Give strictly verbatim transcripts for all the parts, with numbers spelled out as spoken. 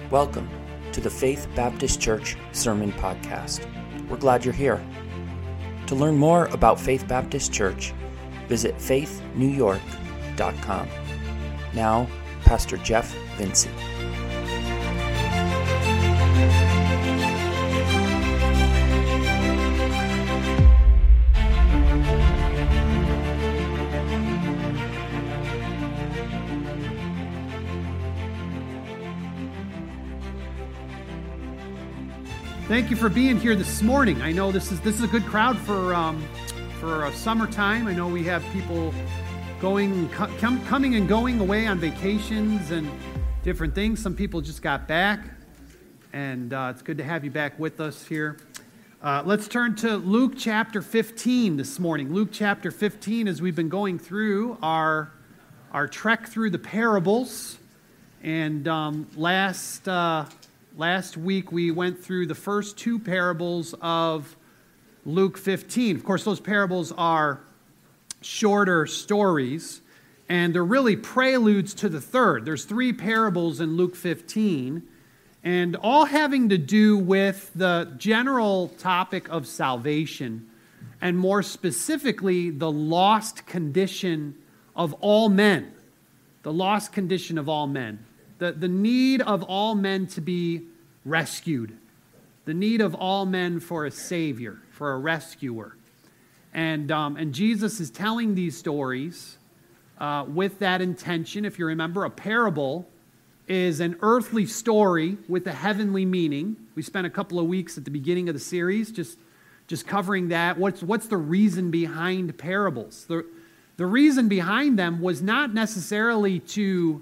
Welcome to the Faith Baptist Church Sermon Podcast. We're glad you're here. To learn more about Faith Baptist Church, visit faith new york dot com. Now, Pastor Jeff Vinci. Thank you for being here this morning. I know this is this is a good crowd for um, for a summertime. I know we have people going, com- coming and going away on vacations and different things. Some people just got back, and uh, it's good to have you back with us here. Uh, let's turn to Luke chapter fifteen this morning. Luke chapter fifteen, as we've been going through our our trek through the parables, and um, last. Uh, Last week, we went through the first two parables of Luke fifteen. Of course, those parables are shorter stories, and they're really preludes to the third. There's three parables in Luke fifteen, and all having to do with the general topic of salvation, and more specifically, the lost condition of all men. The lost condition of all men. The, the need of all men to be rescued. The need of all men for a Savior, for a rescuer. And, um, and Jesus is telling these stories uh, with that intention. If you remember, a parable is an earthly story with a heavenly meaning. We spent a couple of weeks at the beginning of the series just, just covering that. What's, what's the reason behind parables? The, the reason behind them was not necessarily to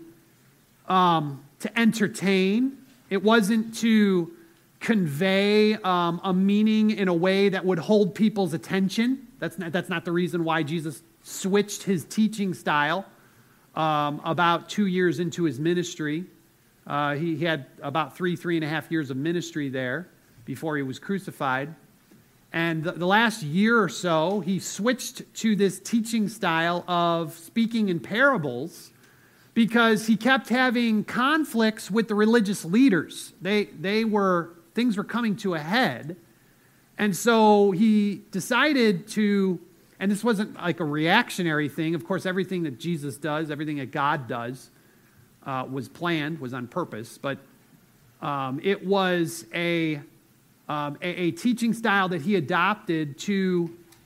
Um, to entertain. It wasn't to convey um, a meaning in a way that would hold people's attention. That's not, that's not the reason why Jesus switched his teaching style um, about two years into his ministry. Uh, he, he had about three, three and a half years of ministry there before he was crucified. And the, the last year or so, he switched to this teaching style of speaking in parables, because he kept having conflicts with the religious leaders. They they were, things were coming to a head. And so he decided to, and this wasn't like a reactionary thing. Of course, everything that Jesus does, everything that God does, uh, was planned, was on purpose. But um, it was a, um, a, a teaching style that he adopted to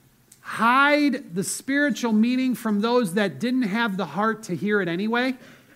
hide the spiritual meaning from those that didn't have the heart to hear it anyway,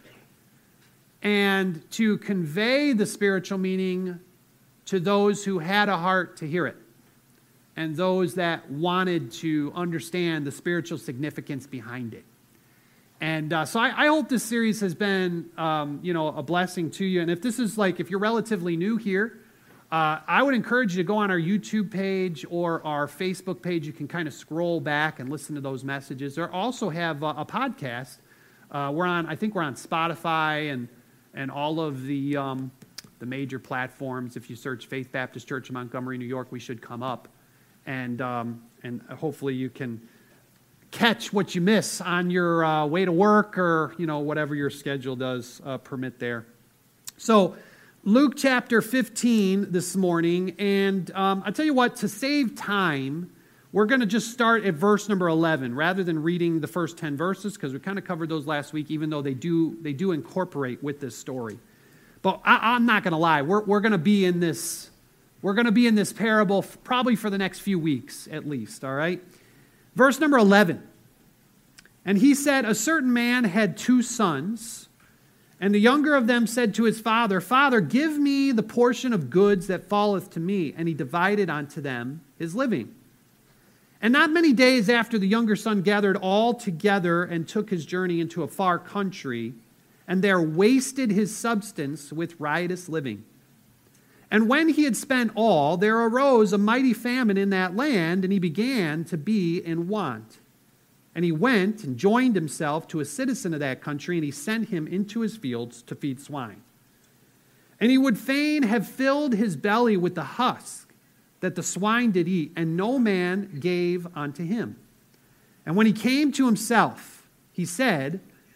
and to convey the spiritual meaning to those who had a heart to hear it, and those that wanted to understand the spiritual significance behind it. And uh, so I, I hope this series has been, um, you know, a blessing to you. And if this is like, if you're relatively new here, Uh, I would encourage you to go on our YouTube page or our Facebook page. You can kind of scroll back and listen to those messages. Or also have a, a podcast. Uh, we're on, I think we're on Spotify and and all of the um, the major platforms. If you search Faith Baptist Church in Montgomery, New York, we should come up, and um, and hopefully you can catch what you miss on your uh, way to work, or you know whatever your schedule does uh, permit there. So, Luke chapter fifteen this morning, and um, I tell you what, to save time, we're going to just start at verse number eleven, rather than reading the first ten verses, because we kind of covered those last week, even though they do they do incorporate with this story. But I, I'm not going to lie, we're we're going to be in this we're going to be in this parable f- probably for the next few weeks at least. All right, verse number eleven, and he said, a certain man had two sons. And the younger of them said to his father, Father, give me the portion of goods that falleth to me. And he divided unto them his living. And not many days after, the younger son gathered all together and took his journey into a far country, and there wasted his substance with riotous living. And when he had spent all, there arose a mighty famine in that land, and he began to be in want. And he went and joined himself to a citizen of that country, and he sent him into his fields to feed swine. And he would fain have filled his belly with the husk that the swine did eat, and no man gave unto him. And when he came to himself, he said,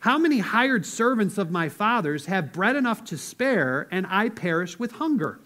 how many hired servants of my father's have bread enough to spare, and I perish with hunger?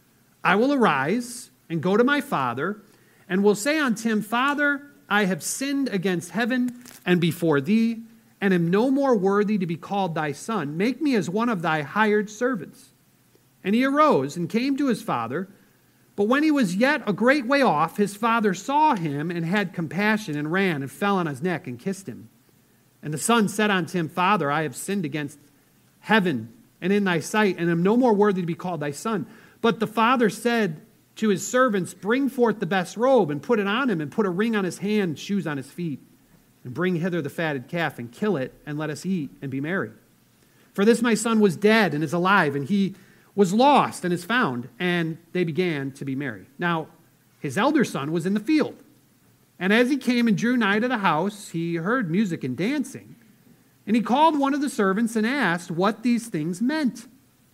I will arise and go to my father, and will say unto him, Father, I have sinned against heaven and before thee, and am no more worthy to be called thy son. Make me as one of thy hired servants. And he arose and came to his father. But when he was yet a great way off, his father saw him and had compassion, and ran and fell on his neck and kissed him. And the son said unto him, Father, I have sinned against heaven and in thy sight, and am no more worthy to be called thy son. But the father said to his servants, Bring forth the best robe, and put it on him, and put a ring on his hand, and shoes on his feet. And bring hither the fatted calf, and kill it, and let us eat, and be merry. For this my son was dead, and is alive, and he was lost, and is found. And they began to be merry. Now his elder son was in the field. And as he came and drew nigh to the house, he heard music and dancing. And he called one of the servants, and asked what these things meant.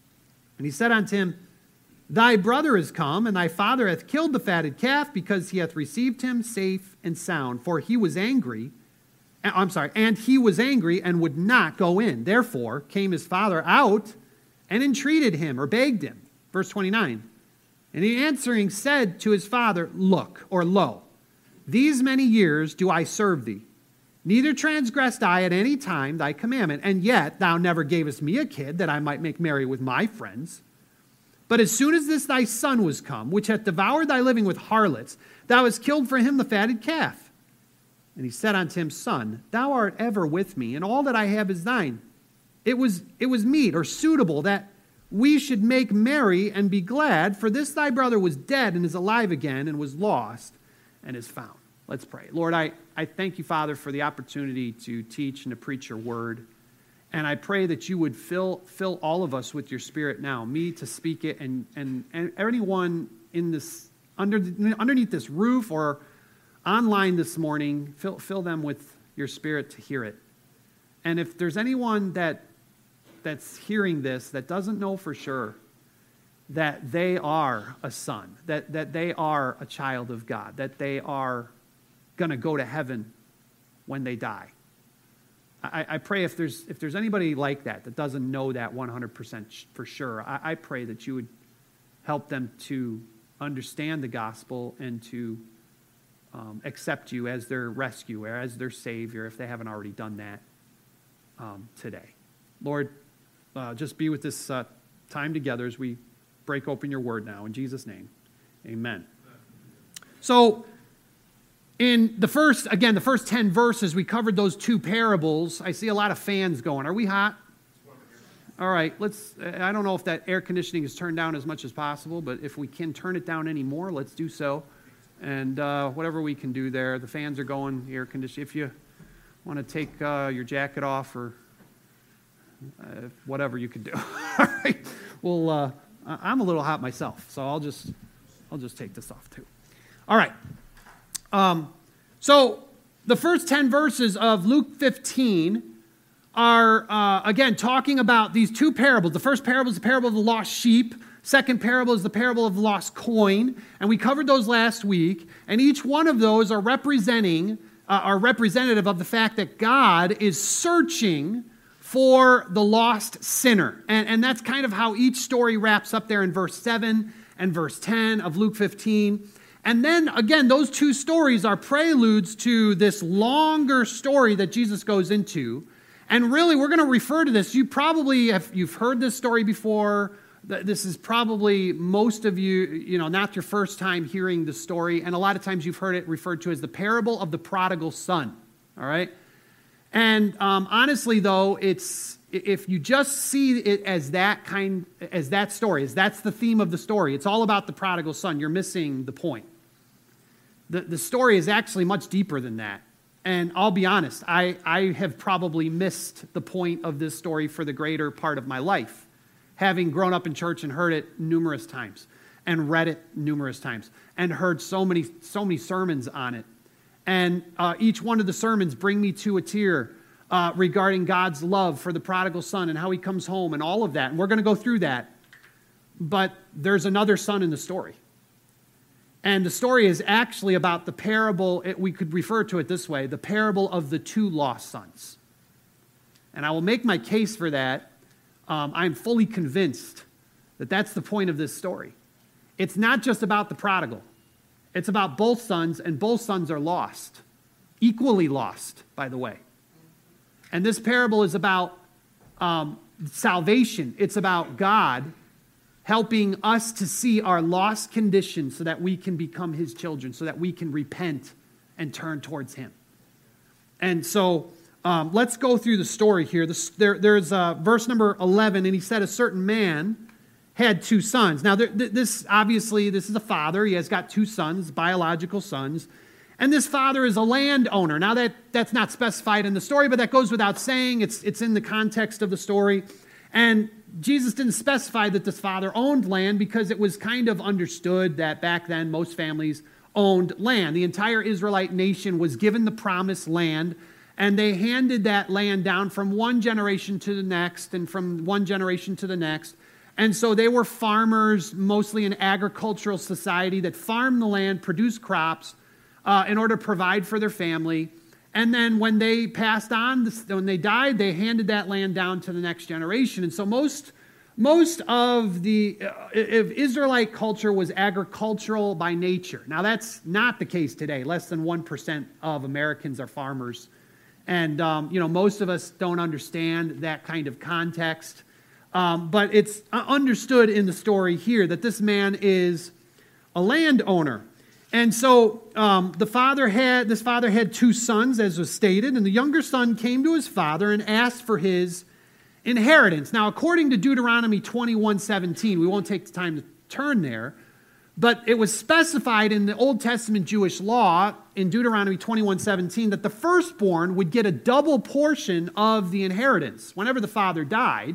And he said unto him, Thy brother is come, and thy father hath killed the fatted calf, because he hath received him safe and sound. For he was angry, I'm sorry, and he was angry, and would not go in. Therefore came his father out, and entreated him, or begged him. Verse twenty-nine. And he answering said to his father, Look, or lo, these many years do I serve thee. Neither transgressed I at any time thy commandment, and yet thou never gavest me a kid, that I might make merry with my friends. But as soon as this thy son was come, which hath devoured thy living with harlots, thou hast killed for him the fatted calf. And he said unto him, Son, thou art ever with me, and all that I have is thine. It was, it was meet or suitable that we should make merry and be glad, for this thy brother was dead and is alive again, and was lost and is found. Let's pray. Lord, I, I thank you, Father, for the opportunity to teach and to preach your word. And I pray that you would fill fill all of us with your spirit now, me to speak it, and, and, and anyone in this under, underneath this roof or online this morning, fill, fill them with your spirit to hear it. And if there's anyone that that's hearing this that doesn't know for sure that they are a son, that, that they are a child of God, that they are going to go to heaven when they die, I, I pray if there's if there's anybody like that that doesn't know that one hundred percent for sure, I, I pray that you would help them to understand the gospel and to um, accept you as their rescuer, as their Savior, if they haven't already done that um, today. Lord, uh, just be with this uh, time together as we break open your word now. In Jesus' name, amen. So, in the first, again, the first ten verses, we covered those two parables. I see a lot of fans going. Are we hot? All right, let's, I don't know if that air conditioning is turned down as much as possible, but if we can turn it down any more, let's do so. And uh, whatever we can do there, the fans are going, the air conditioning. If you want to take uh, your jacket off or uh, whatever you could do. All right, well, uh, I'm a little hot myself, so I'll just, I'll just take this off too. All right. Um, so the first ten verses of Luke fifteen are, uh, again, talking about these two parables. The first parable is the parable of the lost sheep. Second parable is the parable of the lost coin. And we covered those last week. And each one of those are representing, uh, are representative of the fact that God is searching for the lost sinner. And, and that's kind of how each story wraps up there in verse seven and verse ten of Luke fifteen. And then, again, those two stories are preludes to this longer story that Jesus goes into. And really, we're going to refer to this. You probably have, you've heard this story before. This is probably most of you, you know, not your first time hearing the story. And a lot of times you've heard it referred to as the parable of the prodigal son. All right? And um, honestly, though, it's if you just see it as that kind, as that story, as that's the theme of the story, it's all about the prodigal son, you're missing the point. The, the story is actually much deeper than that. And I'll be honest, I, I have probably missed the point of this story for the greater part of my life, having grown up in church and heard it numerous times, and read it numerous times, and heard so many, so many sermons on it. And uh, each one of the sermons bring me to a tear uh, regarding God's love for the prodigal son and how he comes home and all of that. And we're going to go through that. But there's another son in the story. And the story is actually about the parable, we could refer to it this way, the parable of the two lost sons. And I will make my case for that. Um, I'm fully convinced that that's the point of this story. It's not just about the prodigal. It's about both sons, and both sons are lost. Equally lost, by the way. And this parable is about um, salvation. It's about God helping us to see our lost condition so that we can become his children, so that we can repent and turn towards him. And so um, let's go through the story here. This, there, there's uh, verse number eleven, and he said, a certain man had two sons. Now, there, this obviously, this is a father. He has got two sons, biological sons. And this father is a landowner. Now, that, that's not specified in the story, but that goes without saying. It's, it's in the context of the story. And Jesus didn't specify that this father owned land because it was kind of understood that back then most families owned land. The entire Israelite nation was given the promised land, and they handed that land down from one generation to the next and from one generation to the next. And so they were farmers, mostly an agricultural society that farmed the land, produced crops uh, in order to provide for their family. And then when they passed on, when they died, they handed that land down to the next generation. And so most, most of the uh, if Israelite culture was agricultural by nature. Now that's not the case today. Less than one percent of Americans are farmers. And um, you know, most of us don't understand that kind of context. Um, but it's understood in the story here that this man is a landowner. And so um, the father had, this father had two sons, as was stated, and the younger son came to his father and asked for his inheritance. Now, according to Deuteronomy twenty-one seventeen, we won't take the time to turn there, but it was specified in the Old Testament Jewish law in Deuteronomy twenty-one seventeen that the firstborn would get a double portion of the inheritance. Whenever the father died,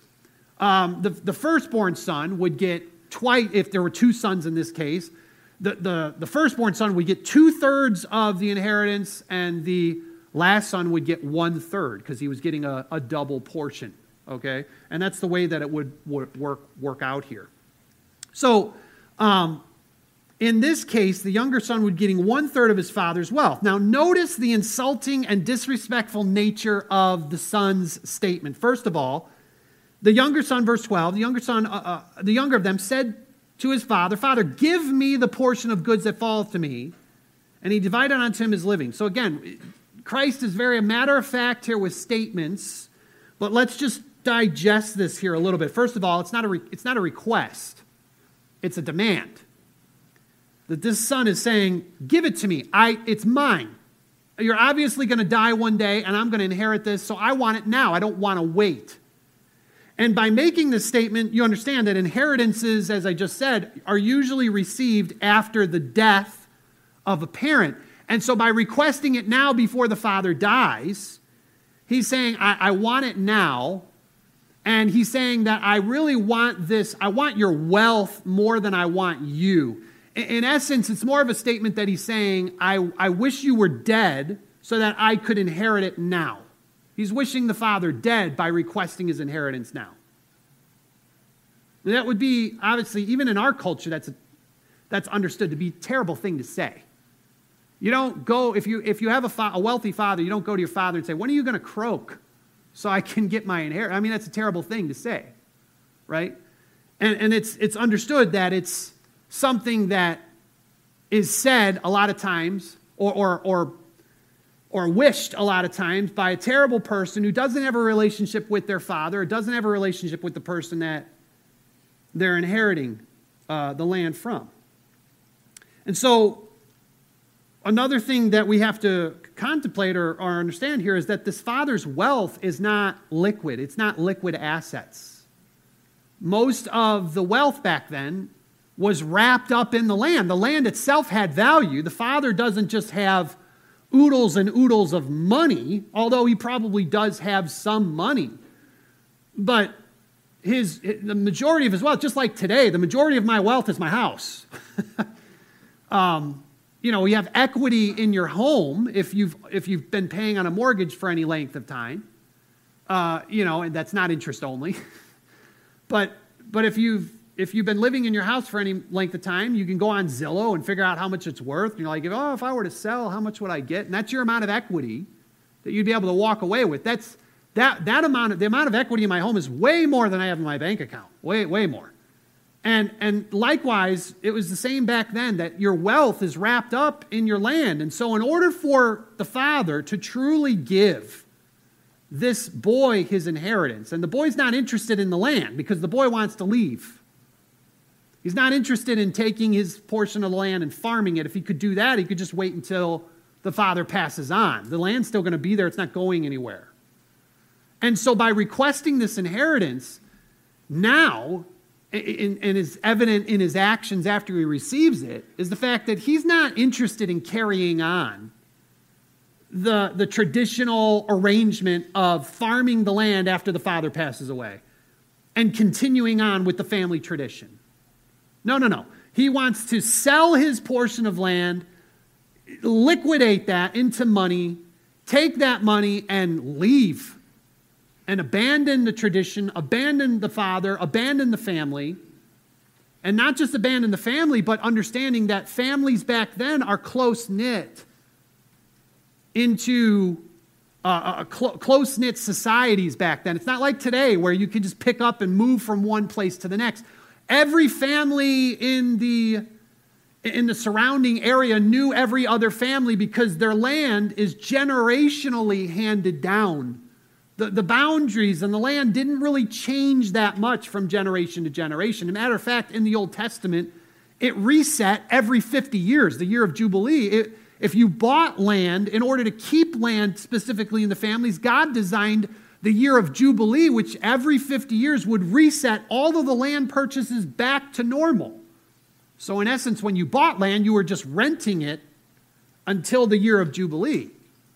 um, the, the firstborn son would get twice, if there were two sons in this case, The, the, the firstborn son would get two-thirds of the inheritance, and the last son would get one-third because he was getting a, a double portion, okay? And that's the way that it would work, work out here. So um, in this case, the younger son would getting one-third of his father's wealth. Now notice the insulting and disrespectful nature of the son's statement. First of all, the younger son, verse twelve, the younger son, uh, uh, the younger of them said to his father, Father, give me the portion of goods that falleth to me. And he divided unto him his living. So again, Christ is very a matter of fact here with statements, but let's just digest this here a little bit. First of all, it's not a, re- it's not a request. It's a demand. That this son is saying, give it to me. I, it's mine. You're obviously going to die one day, and I'm going to inherit this, so I want it now. I don't want to wait. And by making this statement, you understand that inheritances, as I just said, are usually received after the death of a parent. And so by requesting it now before the father dies, he's saying, I, I want it now. And he's saying that I really want this, I want your wealth more than I want you. In, in essence, it's more of a statement that he's saying, I, I wish you were dead so that I could inherit it now. He's wishing the father dead by requesting his inheritance now. That would be, obviously, even in our culture, that's a, that's understood to be a terrible thing to say. You don't go, if you if you have a, fa- a wealthy father, you don't go to your father and say, when are you going to croak so I can get my inheritance? I mean, that's a terrible thing to say, right? And, and it's it's understood that it's something that is said a lot of times, or or or or wished a lot of times by a terrible person who doesn't have a relationship with their father, or doesn't have a relationship with the person that they're inheriting uh, the land from. And so another thing that we have to contemplate or, or understand here is that this father's wealth is not liquid. It's not liquid assets. Most of the wealth back then was wrapped up in the land. The land itself had value. The father doesn't just have oodles and oodles of money, although he probably does have some money. But his the majority of his wealth, just like today, the majority of my wealth is my house. um, you know, you have equity in your home if you've if you've been paying on a mortgage for any length of time. Uh, you know, and that's not interest only. but but if you've If you've been living in your house for any length of time, you can go on Zillow and figure out how much it's worth. And you're like, oh, if I were to sell, how much would I get? And that's your amount of equity that you'd be able to walk away with. That's That, that amount of, the amount of equity in my home is way more than I have in my bank account. Way, way more. And, and likewise, it was the same back then, that your wealth is wrapped up in your land. And so in order for the father to truly give this boy his inheritance, and the boy's not interested in the land because the boy wants to leave. He's not interested in taking his portion of the land and farming it. If he could do that, he could just wait until the father passes on. The land's still going to be there. It's not going anywhere. And so by requesting this inheritance, now, and is evident in his actions after he receives it, is the fact that he's not interested in carrying on the, the traditional arrangement of farming the land after the father passes away and continuing on with the family tradition. No, no, no. He wants to sell his portion of land, liquidate that into money, take that money and leave and abandon the tradition, abandon the father, abandon the family, and not just abandon the family, but understanding that families back then are close-knit into uh, uh, cl- close-knit societies back then. It's not like today where you can just pick up and move from one place to the next. Every family in the in the surrounding area knew every other family because their land is generationally handed down. The, the boundaries and the land didn't really change that much from generation to generation. As a matter of fact, in the Old Testament, it reset every fifty years, the year of Jubilee. It, if you bought land, in order to keep land specifically in the families, God designed the year of Jubilee, which every fifty years would reset all of the land purchases back to normal. So in essence, when you bought land, you were just renting it until the year of Jubilee.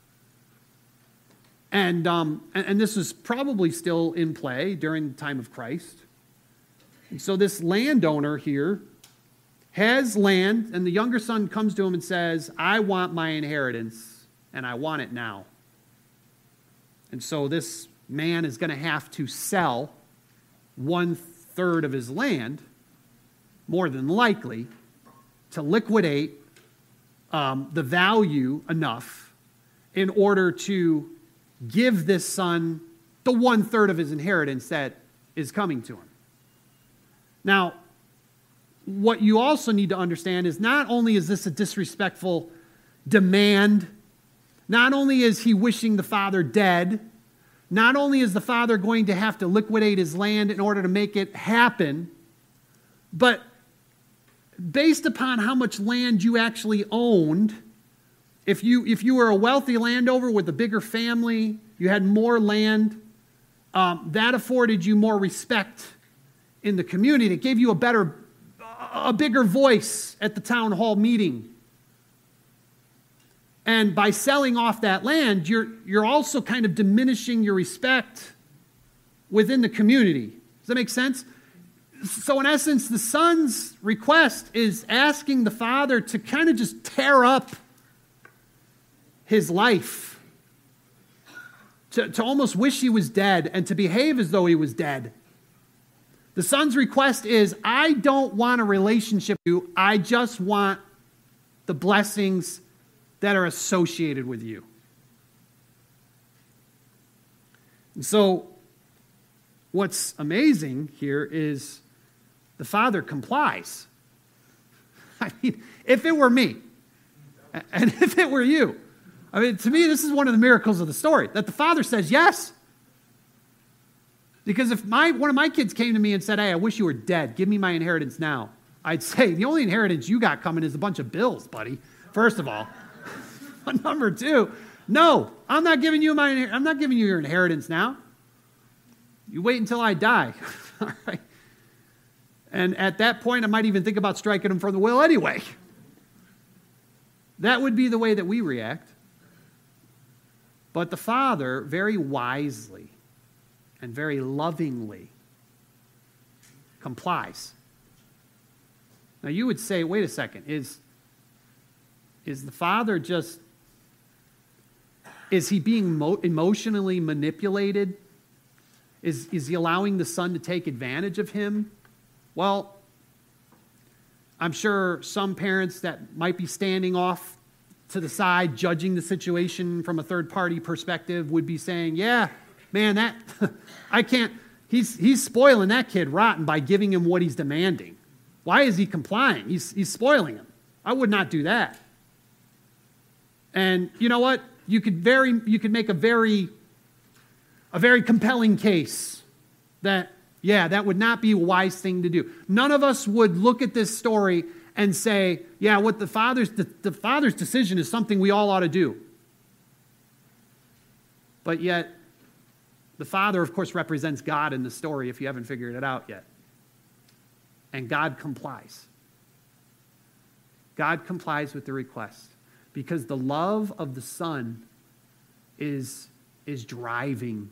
And, um, and, and this is probably still in play during the time of Christ. And so this landowner here has land, and the younger son comes to him and says, I want my inheritance, and I want it now. And so this man is going to have to sell one third of his land, more than likely, to liquidate um, the value enough in order to give this son the one third of his inheritance that is coming to him. Now, what you also need to understand is not only is this a disrespectful demand, not only is he wishing the father dead, not only is the father going to have to liquidate his land in order to make it happen, but based upon how much land you actually owned, If you if you were a wealthy landowner with a bigger family, you had more land, um, that afforded you more respect in the community. It gave you a better, a bigger voice at the town hall meeting. And by selling off that land, you're you're also kind of diminishing your respect within the community. Does that make sense? So in essence, the son's request is asking the father to kind of just tear up his life, to, to almost wish he was dead and to behave as though he was dead. The son's request is, I don't want a relationship with you, I just want the blessings that are associated with you. And so, what's amazing here is the father complies. I mean, if it were me, and if it were you, I mean, to me, this is one of the miracles of the story, that the father says yes. Because if my one of my kids came to me and said, hey, I wish you were dead, give me my inheritance now, I'd say, the only inheritance you got coming is a bunch of bills, buddy, first of all. But number two, no, I'm not giving you my, I'm not giving you your inheritance now. You wait until I die. All right. And at that point, I might even think about striking him from the will anyway. That would be the way that we react. But the father very wisely and very lovingly complies. Now you would say, wait a second, is, is the father just, is he being mo- emotionally manipulated? Is, is he allowing the son to take advantage of him? Well, I'm sure some parents that might be standing off to the side, judging the situation from a third-party perspective, would be saying, yeah, man, that, I can't, he's, he's spoiling that kid rotten by giving him what he's demanding. Why is he complying? He's, he's spoiling him. I would not do that. And you know what? You could very, you could make a very, a very compelling case that, yeah, that would not be a wise thing to do. None of us would look at this story and say, yeah, what the father's, the, the father's decision is something we all ought to do. But yet, the father, of course, represents God in the story if you haven't figured it out yet. And God complies. God complies with the request because the love of the Son is, is driving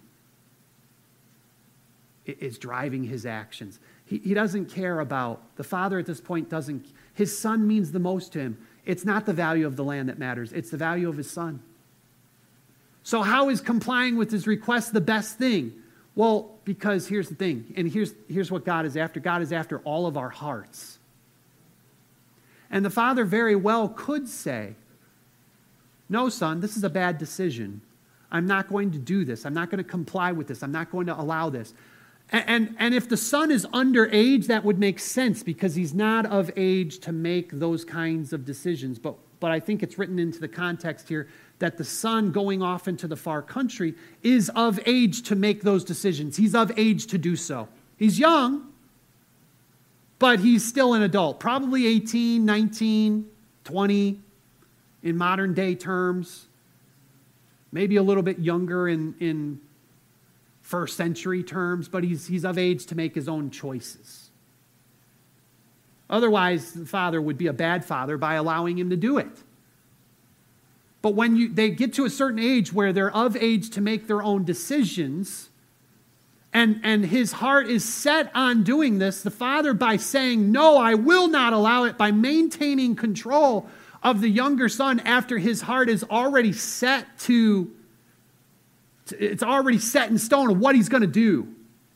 is driving his actions. He, he doesn't care about, the father at this point doesn't, his son means the most to him. It's not the value of the land that matters. It's the value of his son. So how is complying with his request the best thing? Well, because here's the thing, and here's, here's what God is after. God is after all of our hearts. And the father very well could say, no, son, this is a bad decision. I'm not going to do this. I'm not going to comply with this. I'm not going to allow this. And, and, and if the son is underage, that would make sense because he's not of age to make those kinds of decisions. But, but I think it's written into the context here that the son going off into the far country is of age to make those decisions. He's of age to do so. He's young, but he's still an adult, probably eighteen, nineteen, twenty in modern day terms, maybe a little bit younger in, in first century terms, but he's, he's of age to make his own choices. Otherwise, the father would be a bad father by allowing him to do it. But when you, they get to a certain age where they're of age to make their own decisions, and, and his heart is set on doing this, the father, by saying, no, I will not allow it, by maintaining control of the younger son after his heart is already set to, it's already set in stone of what he's going to do.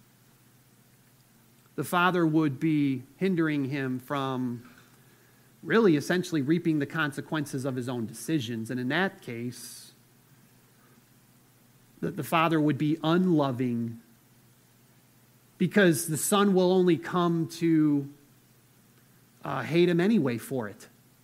The father would be hindering him from really essentially reaping the consequences of his own decisions. And in that case, the, the father would be unloving because the son will only come to uh, hate him anyway for it.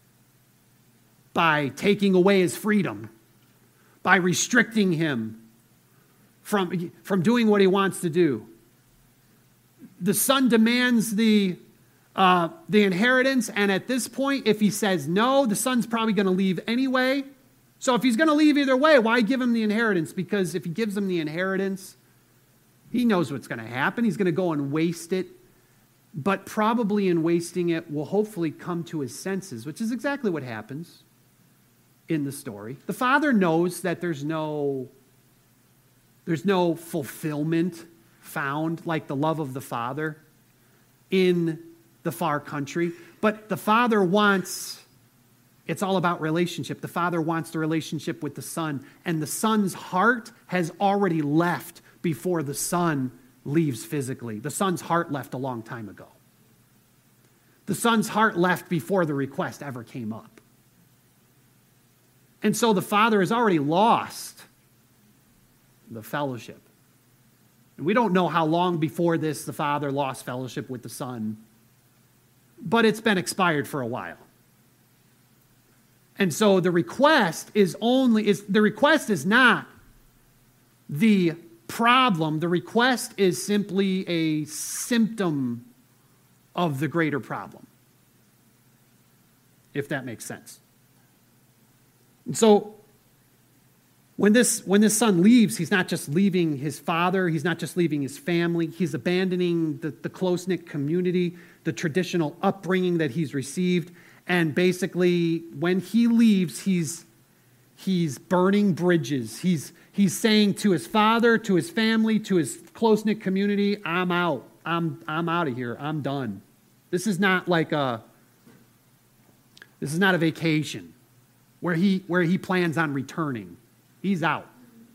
By taking away his freedom, by restricting him from, from doing what he wants to do. The son demands the, uh, the inheritance, and at this point, if he says no, the son's probably going to leave anyway. So if he's going to leave either way, why give him the inheritance? Because if he gives him the inheritance, he knows what's going to happen. He's going to go and waste it, but probably in wasting it will hopefully come to his senses, which is exactly what happens in the story. The father knows that there's no, there's no fulfillment found like the love of the father in the far country. But the father wants, it's all about relationship. The father wants the relationship with the son. And the son's heart has already left before the son leaves physically. The son's heart left a long time ago. The son's heart left before the request ever came up. And so the father has already lost the fellowship. And we don't know how long before this the father lost fellowship with the son, but it's been expired for a while. And so the request is only, is the request is not the problem. The request is simply a symptom of the greater problem, if that makes sense. And so when this, when this son leaves, he's not just leaving his father, he's not just leaving his family, he's abandoning the, the close-knit community, the traditional upbringing that he's received, and basically when he leaves, he's, he's burning bridges. He's, he's saying to his father, to his family, to his close-knit community, I'm out, I'm, I'm out of here, I'm done. This is not like a, this is not a vacation where he, where he plans on returning. He's out.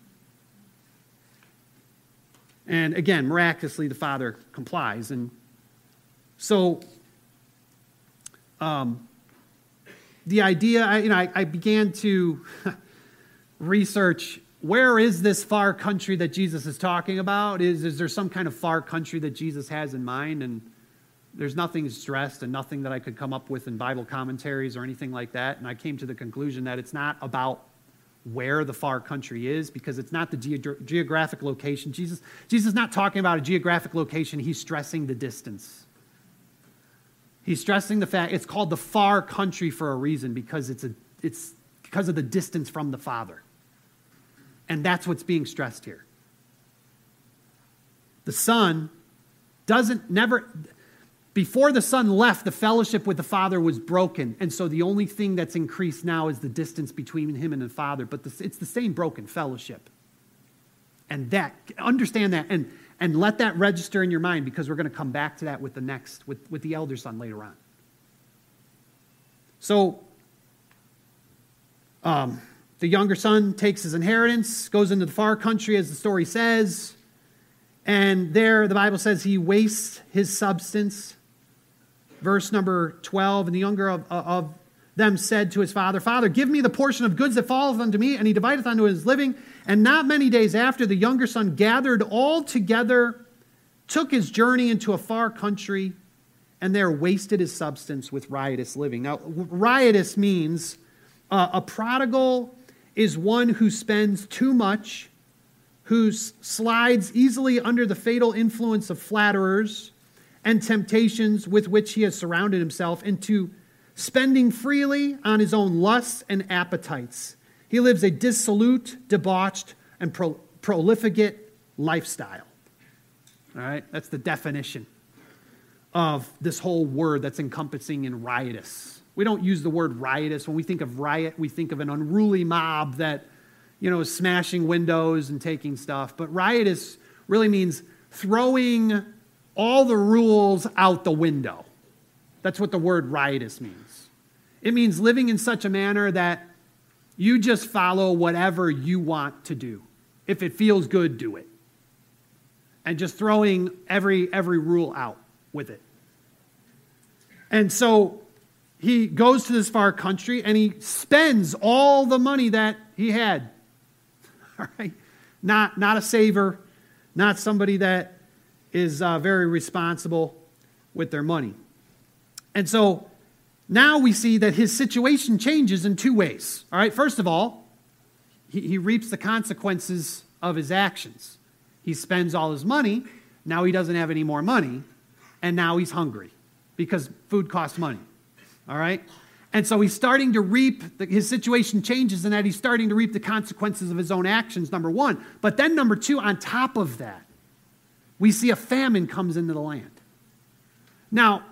And again, miraculously, the father complies. And so um, the idea, I, you know, I, I began to research where is this far country that Jesus is talking about? Is, is there some kind of far country that Jesus has in mind? And there's nothing stressed and nothing that I could come up with in Bible commentaries or anything like that. And I came to the conclusion that it's not about where the far country is, because it's not the ge- geographic location. Jesus, Jesus is not talking about a geographic location. He's stressing the distance. He's stressing the fact it's called the far country for a reason, because it's a it's because of the distance from the Father. And that's what's being stressed here. The Son doesn't, never, before the Son left, the fellowship with the Father was broken. And so the only thing that's increased now is the distance between him and the Father. But the, it's the same broken fellowship. And that, understand that, and, and let that register in your mind, because we're going to come back to that with the next, with, with the elder son later on. So, um, the younger son takes his inheritance, goes into the far country, as the story says, and there the Bible says he wastes his substance. Verse number twelve, and the younger of, of them said to his father, Father, give me the portion of goods that falleth unto me, and he divideth unto his living. And not many days after, the younger son gathered all together, took his journey into a far country, and there wasted his substance with riotous living. Now, riotous means uh, a prodigal is one who spends too much, who slides easily under the fatal influence of flatterers and temptations with which he has surrounded himself, into spending freely on his own lusts and appetites. He lives a dissolute, debauched, and pro- profligate lifestyle. All right, that's the definition of this whole word that's encompassing in riotous. We don't use the word riotous. When we think of riot, we think of an unruly mob that, you know, is smashing windows and taking stuff. But riotous really means throwing all the rules out the window. That's what the word riotous means. It means living in such a manner that you just follow whatever you want to do. If it feels good, do it. And just throwing every every rule out with it. And so he goes to this far country and he spends all the money that he had. All right? Not, not a saver, not somebody that is uh, very responsible with their money. And so now we see that his situation changes in two ways. All right? First of all, he, he reaps the consequences of his actions. He spends all his money. Now he doesn't have any more money. And now he's hungry because food costs money. All right? And so he's starting to reap, the, his situation changes in that he's starting to reap the consequences of his own actions, number one. But then number two, on top of that, we see a famine comes into the land. Now,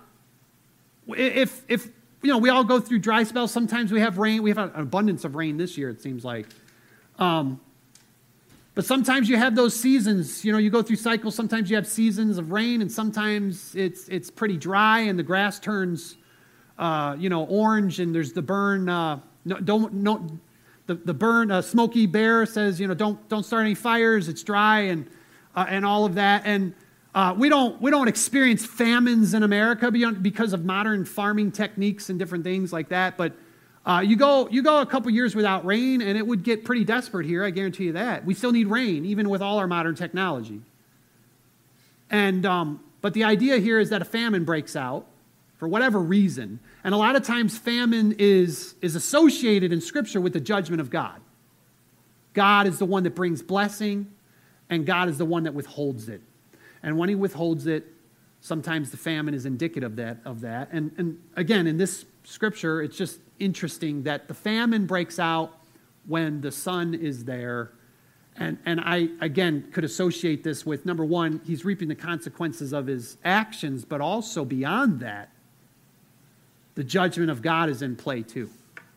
if, if you know, we all go through dry spells. Sometimes we have rain. We have an abundance of rain this year, it seems like. Um, but sometimes you have those seasons. You know, you go through cycles. Sometimes you have seasons of rain, and sometimes it's it's pretty dry, and the grass turns Uh, you know, orange, and there's the burn. Uh, no, don't no, the the burn. Uh, Smokey Bear says, you know, don't don't start any fires. It's dry, and uh, and all of that. And uh, we don't we don't experience famines in America beyond, because of modern farming techniques and different things like that. But uh, you go you go a couple years without rain, and it would get pretty desperate here. I guarantee you that. We still need rain, even with all our modern technology. And um, but the idea here is that a famine breaks out for whatever reason. And a lot of times famine is, is associated in Scripture with the judgment of God. God is the one that brings blessing, and God is the one that withholds it. And when he withholds it, sometimes the famine is indicative of that. Of that. And, and again, in this Scripture, it's just interesting that the famine breaks out when the son is there. And, and I, again, could associate this with, number one, he's reaping the consequences of his actions, but also beyond that, the judgment of God is in play too.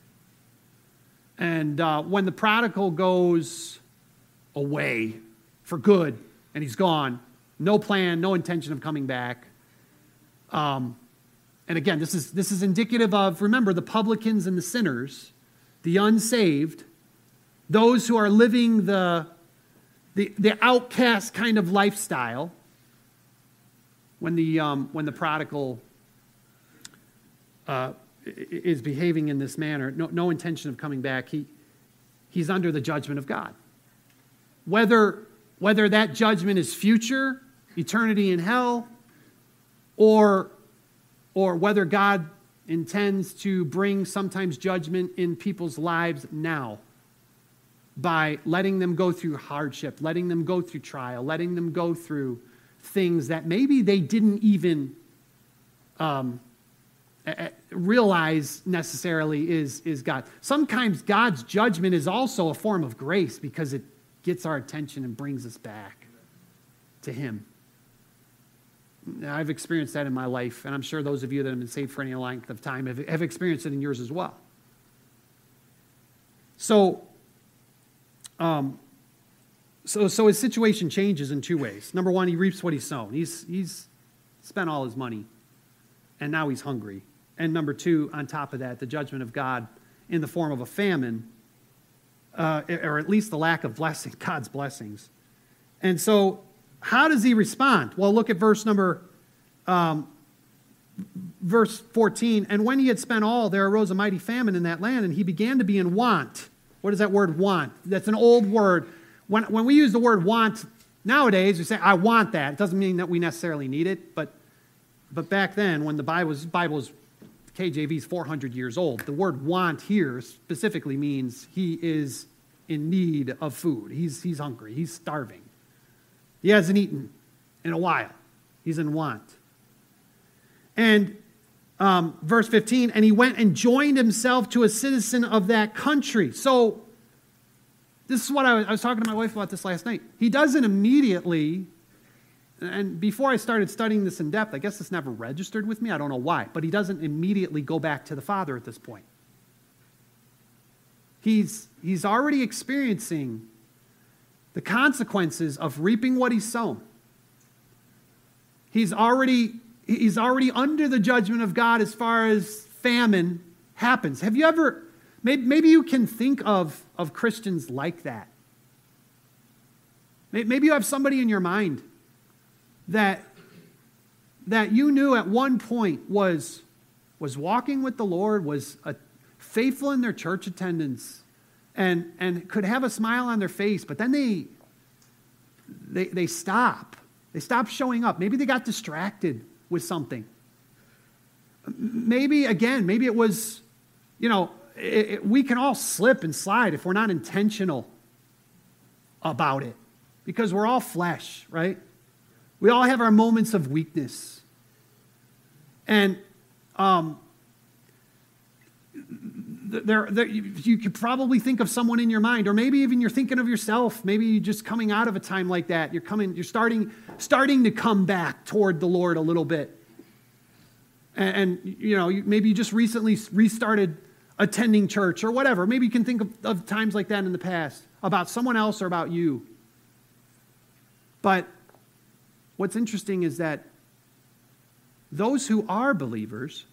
And uh, when the prodigal goes away for good, and he's gone, no plan, no intention of coming back. Um, and again, this is this is indicative of, remember, the publicans and the sinners, the unsaved, those who are living the, the, the outcast kind of lifestyle. When the um, when the prodigal Uh, is behaving in this manner, no, no intention of coming back, he, he's under the judgment of God. whether, whether that judgment is future, eternity in hell, or, or whether God intends to bring sometimes judgment in people's lives now by letting them go through hardship, letting them go through trial, letting them go through things that maybe they didn't even um, realize necessarily is, is God. Sometimes God's judgment is also a form of grace because it gets our attention and brings us back to Him. Now, I've experienced that in my life, and I'm sure those of you that have been saved for any length of time have, have experienced it in yours as well. So, um, so, so his situation changes in two ways. Number one, he reaps what he's sown. He's, he's spent all his money, and now he's hungry. And number two, on top of that, the judgment of God in the form of a famine, uh, or at least the lack of blessing, God's blessings. And so, how does he respond? Well, look at verse number, um, verse fourteen. And when he had spent all, there arose a mighty famine in that land, and he began to be in want. What is that word, want? That's an old word. When, when we use the word want nowadays, we say, I want that. It doesn't mean that we necessarily need it, but but back then, when the Bible was, Bible was K J V is four hundred years old, the word want here specifically means he is in need of food. He's, he's hungry. He's starving. He hasn't eaten in a while. He's in want. And um, verse fifteen, and he went and joined himself to a citizen of that country. So this is what I was, I was talking to my wife about this last night. He doesn't immediately, and before I started studying this in depth, I guess this never registered with me. I don't know why, but he doesn't immediately go back to the Father at this point. He's, he's already experiencing the consequences of reaping what he's sown. He's already, he's already under the judgment of God as far as famine happens. Have you ever, maybe, maybe you can think of, of Christians like that. Maybe you have somebody in your mind that, that you knew at one point was, was walking with the Lord, was a, faithful in their church attendance, and, and could have a smile on their face, but then they, they, they stop. They stop showing up. Maybe they got distracted with something. Maybe, again, maybe it was, you know, it, it, we can all slip and slide if we're not intentional about it, because we're all flesh, right? We all have our moments of weakness. And um, there, there, you could probably think of someone in your mind, or maybe even you're thinking of yourself. Maybe you're just coming out of a time like that. You're coming, you're starting, starting to come back toward the Lord a little bit. And, and you know, maybe you just recently restarted attending church or whatever. Maybe you can think of, of times like that in the past about someone else or about you. But what's interesting is that those who are believers,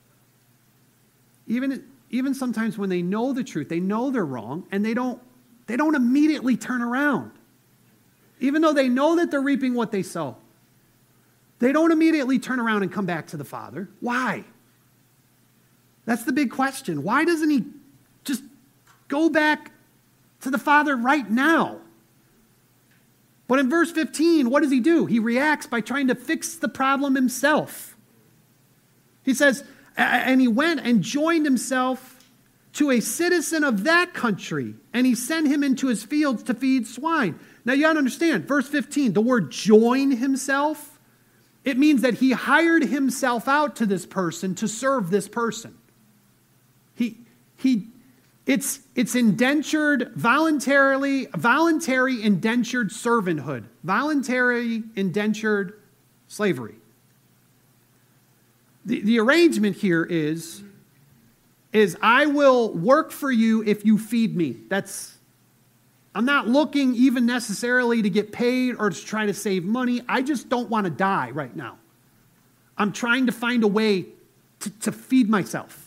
even, even sometimes when they know the truth, they know they're wrong, and they don't, they don't immediately turn around. Even though they know that they're reaping what they sow, they don't immediately turn around and come back to the Father. Why? That's the big question. Why doesn't he just go back to the Father right now? But in verse fifteen, what does he do? He reacts by trying to fix the problem himself. He says, and he went and joined himself to a citizen of that country, and he sent him into his fields to feed swine. Now you got to understand, verse fifteen, the word join himself, it means that he hired himself out to this person to serve this person. He, he, It's, it's indentured, voluntarily, voluntary indentured servanthood, voluntary indentured slavery. The, the arrangement here is, is I will work for you if you feed me. That's, I'm not looking even necessarily to get paid or to try to save money. I just don't want to die right now. I'm trying to find a way to, to feed myself.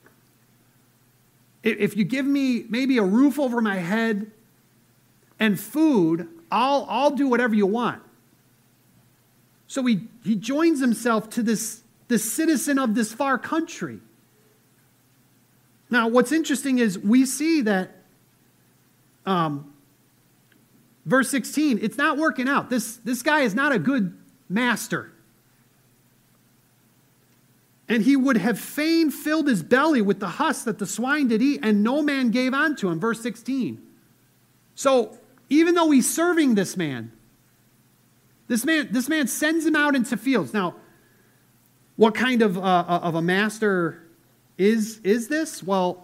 If you give me maybe a roof over my head and food, I'll, I'll do whatever you want. So he, he joins himself to this, this citizen of this far country. Now, what's interesting is we see that um, Verse sixteen, it's not working out. This, this guy is not a good master. And he would have fain filled his belly with the husk that the swine did eat, and no man gave unto him. Verse sixteen. So even though he's serving this man, this man, this man sends him out into fields. Now, what kind of, uh, of a master is, is this? Well,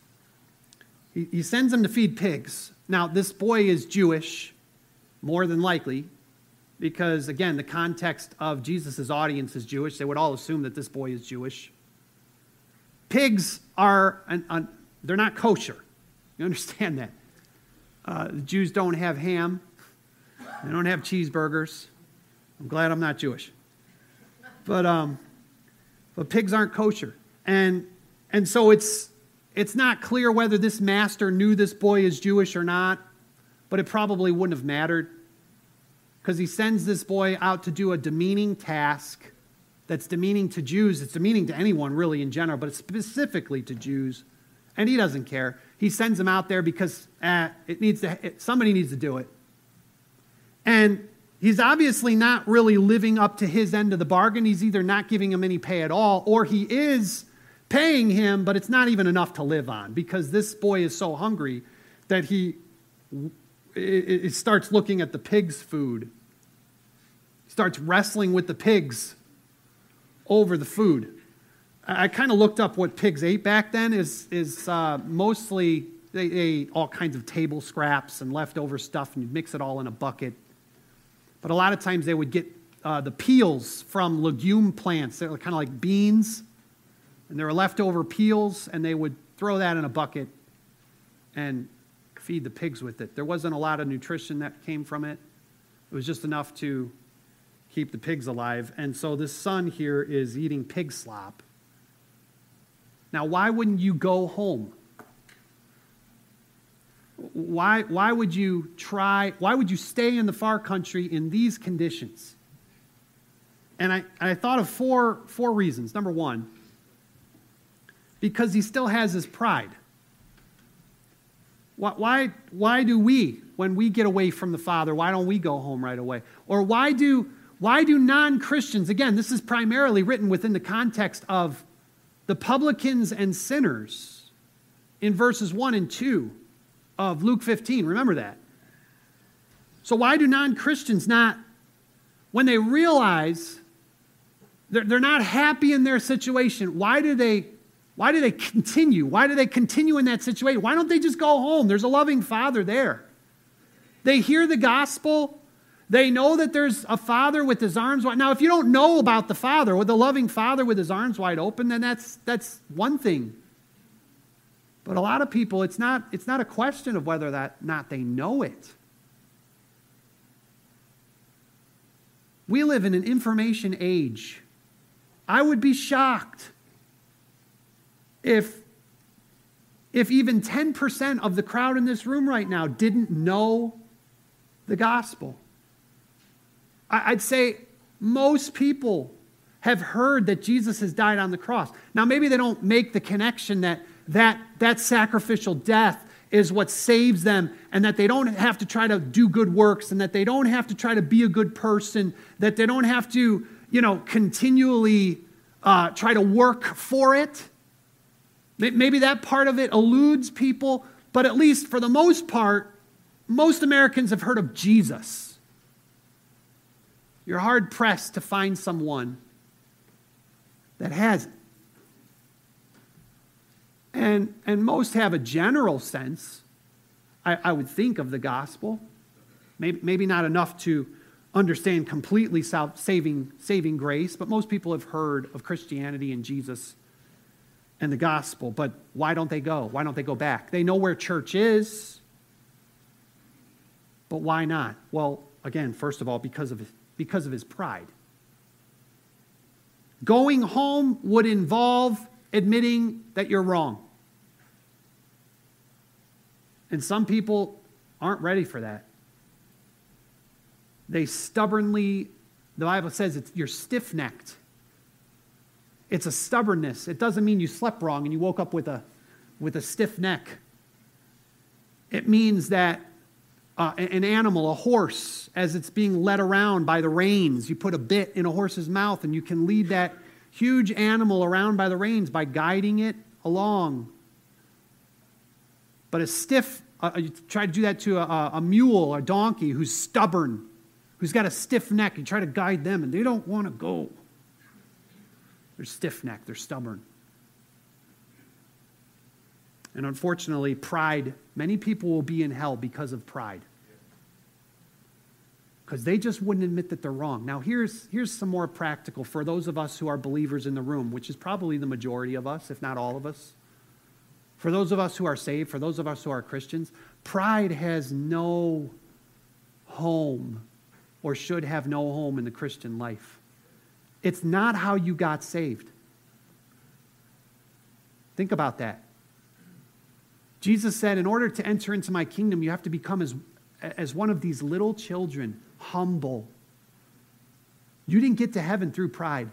he, he sends him to feed pigs. Now, this boy is Jewish, more than likely, because, again, the context of Jesus' audience is Jewish. They would all assume that this boy is Jewish. Pigs are, an, an, they're not kosher. You understand that? Uh, the Jews don't have ham. They don't have cheeseburgers. I'm glad I'm not Jewish. But um, but pigs aren't kosher. And and so it's it's not clear whether this master knew this boy is Jewish or not, but it probably wouldn't have mattered, because he sends this boy out to do a demeaning task that's demeaning to Jews. It's demeaning to anyone really in general, but it's specifically to Jews. And he doesn't care. He sends him out there because eh, it needs to. It, somebody needs to do it. And he's obviously not really living up to his end of the bargain. He's either not giving him any pay at all, or he is paying him, but it's not even enough to live on, because this boy is so hungry that he it, it starts looking at the pig's food. He starts wrestling with the pigs over the food. I kind of looked up what pigs ate back then. Is is uh, mostly they ate all kinds of table scraps and leftover stuff, and you'd mix it all in a bucket. But a lot of times they would get uh, the peels from legume plants. They're kind of like beans, and there were leftover peels, and they would throw that in a bucket and feed the pigs with it. There wasn't a lot of nutrition that came from it. It was just enough to keep the pigs alive. And so this son here is eating pig slop. Now, why wouldn't you go home? Why, why would you try, why would you stay in the far country in these conditions? And I, I thought of four, four reasons. Number one, because he still has his pride. Why, why, why do we, when we get away from the Father, why don't we go home right away? Or why do, why do non-Christians, again, this is primarily written within the context of the publicans and sinners in verses one and two of Luke fifteen. Remember that. So why do non-Christians not, when they realize they're, they're not happy in their situation, why do they why do they continue? Why do they continue in that situation? Why don't they just go home? There's a loving Father there. They hear the gospel. They know that there's a Father with his arms wide. Now, if you don't know about the Father, or the loving Father with his arms wide open, then that's that's one thing. But a lot of people, it's not, it's not a question of whether that not they know it. We live in an information age. I would be shocked if, if even ten percent of the crowd in this room right now didn't know the gospel. I'd say most people have heard that Jesus has died on the cross. Now, maybe they don't make the connection that that, that sacrificial death is what saves them, and that they don't have to try to do good works, and that they don't have to try to be a good person, that they don't have to, you know, continually uh, try to work for it. Maybe that part of it eludes people, but at least for the most part, most Americans have heard of Jesus. You're hard-pressed to find someone that hasn't. And, and most have a general sense, I, I would think, of the gospel. Maybe, maybe not enough to understand completely saving, saving grace, but most people have heard of Christianity and Jesus and the gospel. But why don't they go? Why don't they go back? They know where church is, but why not? Well, again, first of all, because of his, because of his pride. Going home would involve admitting that you're wrong. And some people aren't ready for that. They stubbornly, the Bible says it's, you're stiff-necked. It's a stubbornness. It doesn't mean you slept wrong and you woke up with a, with a stiff neck. It means that uh, an animal, a horse, as it's being led around by the reins. You put a bit in a horse's mouth and you can lead that huge animal around by the reins by guiding it along. But a stiff, uh, you try to do that to a, a mule, a donkey who's stubborn, who's got a stiff neck. You try to guide them and they don't want to go. They're stiff-necked, they're stubborn. And unfortunately, pride, many people will be in hell because of pride. Because they just wouldn't admit that they're wrong. Now, here's, here's some more practical for those of us who are believers in the room, which is probably the majority of us, if not all of us. For those of us who are saved, for those of us who are Christians, pride has no home or should have no home in the Christian life. It's not how you got saved. Think about that. Jesus said, in order to enter into my kingdom, you have to become as, as one of these little children, humble. You didn't get to heaven through pride.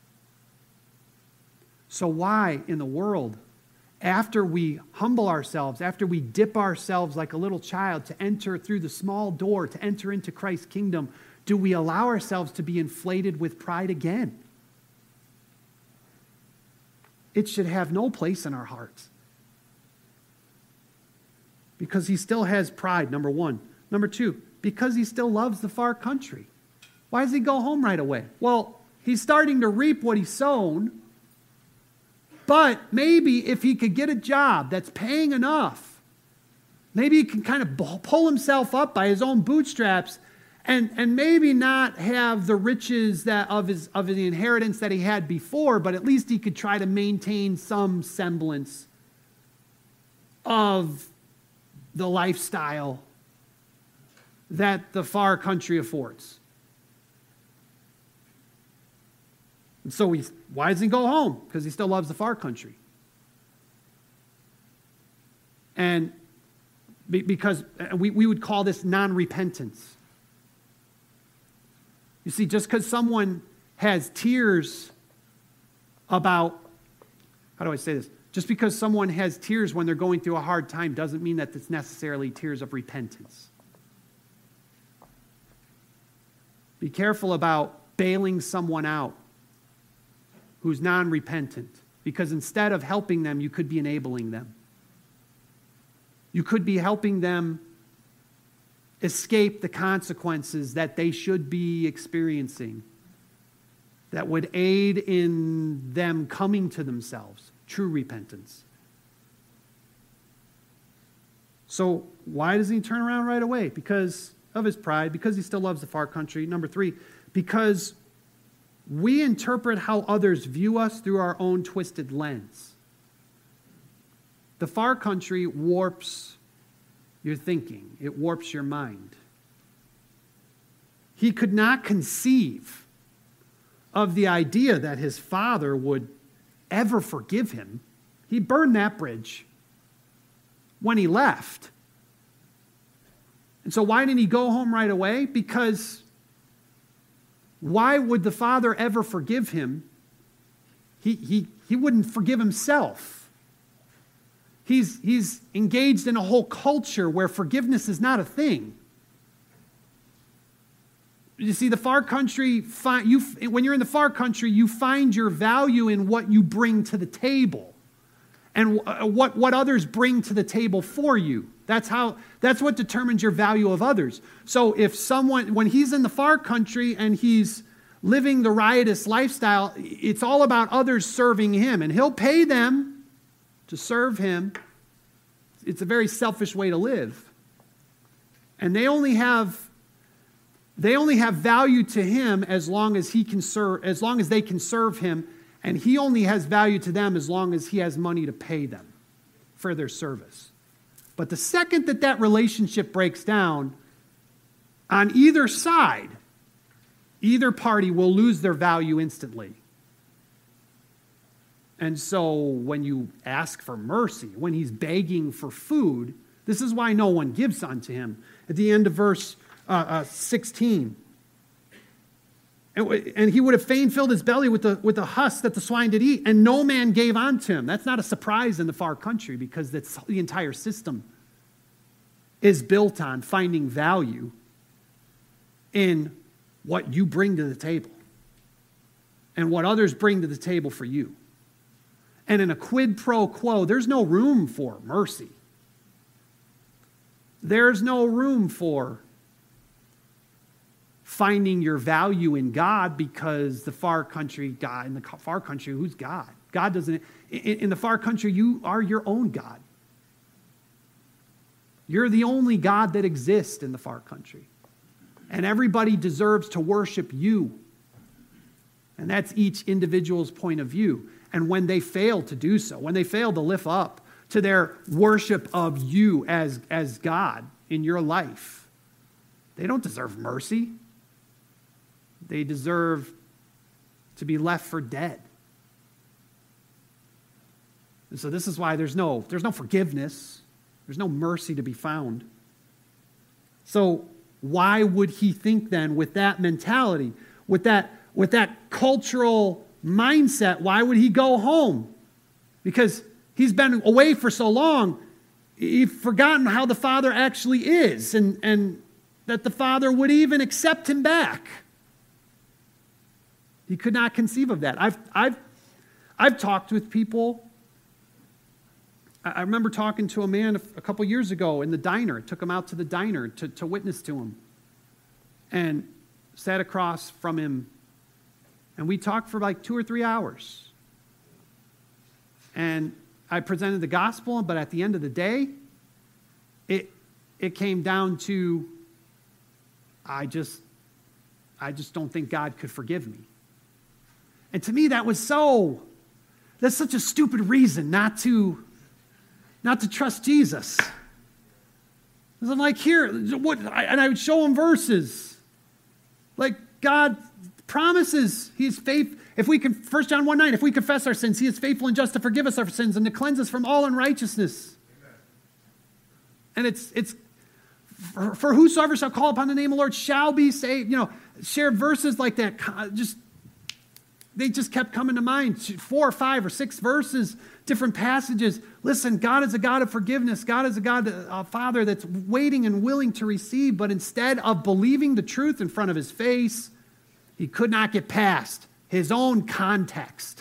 So why in the world, after we humble ourselves, after we dip ourselves like a little child to enter through the small door, to enter into Christ's kingdom, do we allow ourselves to be inflated with pride again? It should have no place in our hearts. Because he still has pride, number one. Number two, because he still loves the far country. Why does he go home right away? Well, he's starting to reap what he's sown. But maybe if he could get a job that's paying enough, maybe he can kind of pull himself up by his own bootstraps and, and maybe not have the riches that of his of the inheritance that he had before, but at least he could try to maintain some semblance of the lifestyle that the far country affords. And so he's, why doesn't he go home? Because he still loves the far country. And be, because we, we would call this non-repentance. You see, just because someone has tears about, how do I say this? Just because someone has tears when they're going through a hard time doesn't mean that it's necessarily tears of repentance. Be careful about bailing someone out who's non-repentant, because instead of helping them, you could be enabling them. You could be helping them escape the consequences that they should be experiencing that would aid in them coming to themselves, true repentance. So why does he turn around right away? Because of his pride, because he still loves the far country. Number three, because we interpret how others view us through our own twisted lens. The far country warps your thinking. It warps your mind. He could not conceive of the idea that his father would ever forgive him. He burned that bridge when he left. And so why didn't he go home right away? Because why would the father ever forgive him? He, he, he wouldn't forgive himself. He's, he's engaged in a whole culture where forgiveness is not a thing. You see, the far country, you, when you're in the far country, you find your value in what you bring to the table and what, what others bring to the table for you. That's how. That's what determines your value of others. So if someone, when he's in the far country and he's living the riotous lifestyle, it's all about others serving him, and he'll pay them to serve him. It's a very selfish way to live. And they only have they only have value to him as long as he can serve, as long as they can serve him, and he only has value to them as long as he has money to pay them for their service. But the second that that relationship breaks down, on either side, either party will lose their value instantly. And so when you ask for mercy, when he's begging for food, this is why no one gives unto him. At the end of verse uh, uh, sixteen, and, and he would have fain filled his belly with the, with the husk that the swine did eat, and no man gave unto him. That's not a surprise in the far country, because that's the entire system. is built on finding value in what you bring to the table and what others bring to the table for you. And in a quid pro quo, there's no room for mercy. There's no room for finding your value in God, because the far country, God, in the far country, who's God? God doesn't, in, in the far country, you are your own God. You're the only God that exists in the far country. And everybody deserves to worship you. And that's each individual's point of view. And when they fail to do so, when they fail to live up to their worship of you as, as God in your life, they don't deserve mercy. They deserve to be left for dead. And so this is why there's no, there's no forgiveness. There's no mercy to be found. So why would he think then, with that mentality, with that, with that cultural mindset, why would he go home? Because he's been away for so long, he's forgotten how the Father actually is, and, and that the Father would even accept him back. He could not conceive of that. I've, I've, I've talked with people. I remember talking to a man a couple years ago in the diner. Took him out to the diner to, to witness to him. And sat across from him. And we talked for like two or three hours. And I presented the gospel, but at the end of the day, it it came down to, I just, I just don't think God could forgive me. And to me, that was so, that's such a stupid reason not to, not to trust Jesus. Because I'm like, here, what, and I would show him verses. Like, God promises he's faithful. If we can, First John one nine, if we confess our sins, he is faithful and just to forgive us our sins and to cleanse us from all unrighteousness. Amen. And it's, it's for, for whosoever shall call upon the name of the Lord shall be saved. You know, share verses like that, just, they just kept coming to mind. Four or five or six verses, different passages. Listen, God is a God of forgiveness. God is a God, a Father that's waiting and willing to receive. But instead of believing the truth in front of his face, he could not get past his own context.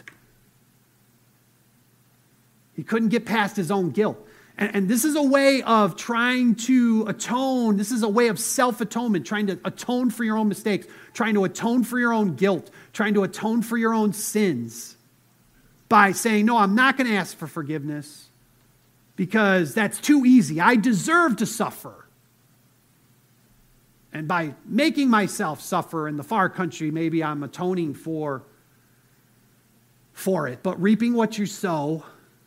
He couldn't get past his own guilt. And, and this is a way of trying to atone. This is a way of self-atonement, trying to atone for your own mistakes, trying to atone for your own guilt, trying to atone for your own sins by saying, no, I'm not going to ask for forgiveness because that's too easy. I deserve to suffer. And by making myself suffer in the far country, maybe I'm atoning for, for it. But reaping what you sow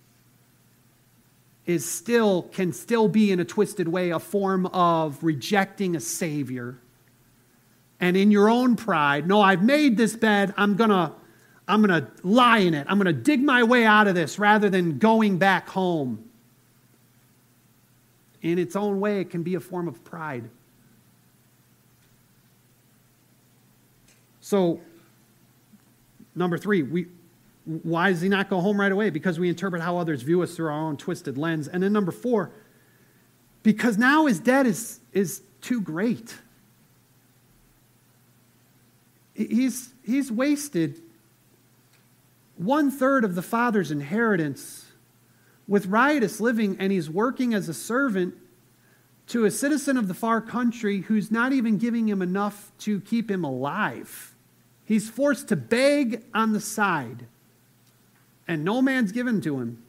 is still, can still be in a twisted way a form of rejecting a Savior. And in your own pride, no, I've made this bed, I'm gonna, I'm gonna lie in it. I'm gonna dig my way out of this rather than going back home. In its own way, it can be a form of pride. So, number three, we, why does he not go home right away? Because we interpret how others view us through our own twisted lens. And then number four, because now his debt is, is too great. He's, he's wasted one-third of the Father's inheritance with riotous living, and he's working as a servant to a citizen of the far country who's not even giving him enough to keep him alive. He's forced to beg on the side, and no man's given to him.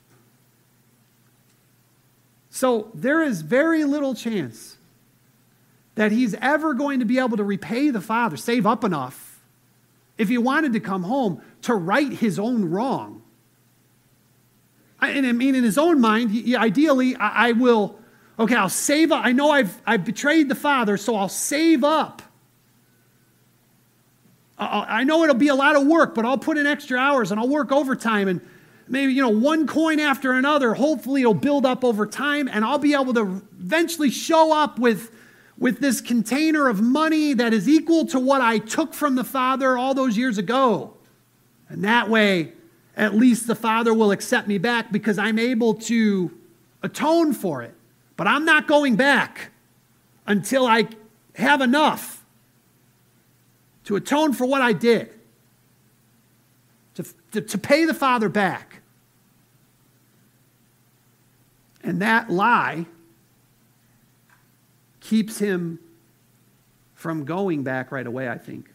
So there is very little chance that he's ever going to be able to repay the Father, save up enough, if he wanted to come home, to right his own wrong. And I mean, in his own mind, he, ideally, I, I will, okay, I'll save up. I know I've, I've betrayed the Father, so I'll save up. I know it'll be a lot of work, but I'll put in extra hours and I'll work overtime, and maybe, you know, one coin after another, hopefully it'll build up over time, and I'll be able to eventually show up with, with this container of money that is equal to what I took from the Father all those years ago. And that way, at least the Father will accept me back because I'm able to atone for it. But I'm not going back until I have enough to atone for what I did, to, to, to pay the Father back. And that lie keeps him from going back right away, I think.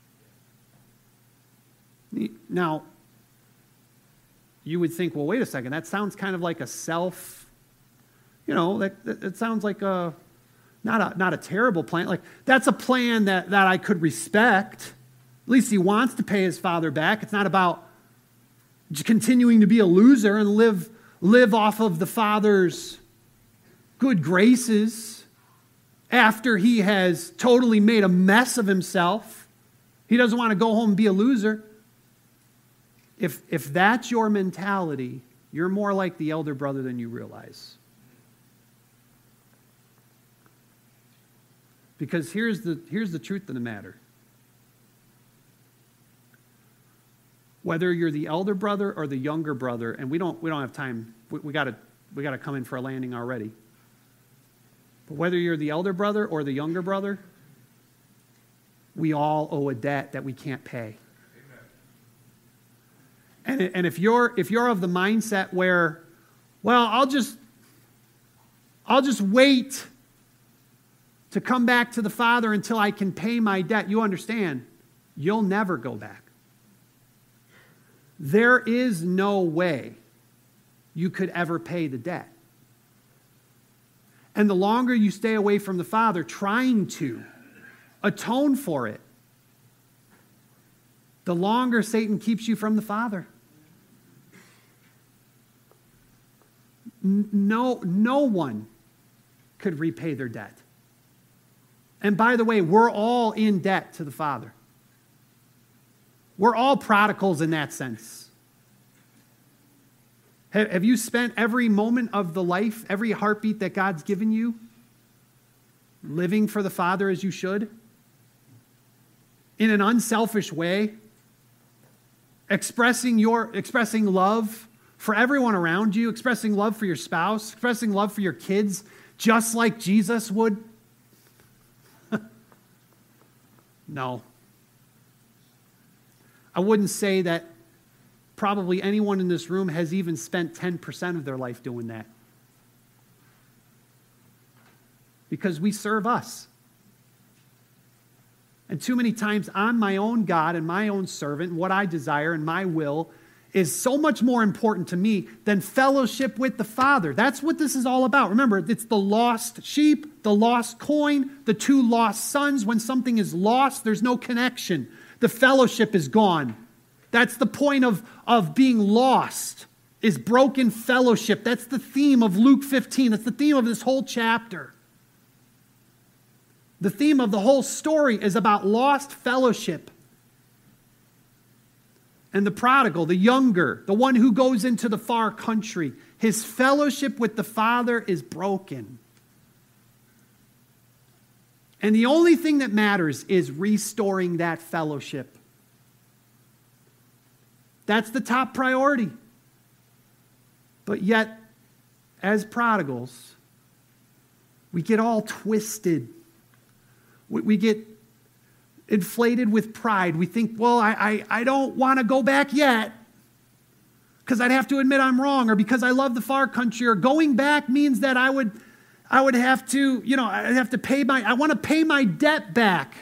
Now, you would think, well, wait a second, that sounds kind of like a self, you know, that, that, that sounds like a, not a, not a terrible plan. Like, that's a plan that, that I could respect. At least he wants to pay his Father back. It's not about continuing to be a loser and live, live off of the Father's good graces after he has totally made a mess of himself. He doesn't want to go home and be a loser. If, if that's your mentality, you're more like the elder brother than you realize. Because here's the, here's the truth of the matter. Whether you're the elder brother or the younger brother, and we don't, we don't have time, we, we gotta, we gotta come in for a landing already. But whether you're the elder brother or the younger brother, we all owe a debt that we can't pay. And, and if you're if you're of the mindset where, well, I'll just I'll just wait to come back to the Father until I can pay my debt, you understand, you'll never go back. There is no way you could ever pay the debt. And the longer you stay away from the Father trying to atone for it, the longer Satan keeps you from the Father. No, no one could repay their debt. And by the way, we're all in debt to the Father. We're all prodigals in that sense. Have you spent every moment of the life, every heartbeat that God's given you, living for the Father as you should? In an unselfish way? Expressing your expressing love for everyone around you, expressing love for your spouse, expressing love for your kids, just like Jesus would? No. I wouldn't say that probably anyone in this room has even spent ten percent of their life doing that. Because we serve us. And too many times I'm my own God and my own servant, what I desire and my will is so much more important to me than fellowship with the Father. That's what this is all about. Remember, it's the lost sheep, the lost coin, the two lost sons. When something is lost, there's no connection. The fellowship is gone. That's the point of, of being lost, is broken fellowship. That's the theme of Luke fifteen. That's the theme of this whole chapter. The theme of the whole story is about lost fellowship. And the prodigal, the younger, the one who goes into the far country, his fellowship with the Father is broken. And the only thing that matters is restoring that fellowship. That's the top priority. But yet, as prodigals, we get all twisted. We, we get inflated with pride. We think, well, I, I, I don't want to go back yet because I'd have to admit I'm wrong, or because I love the far country, or going back means that I would, I would have to, you know, I'd have to pay my, I want to pay my debt back.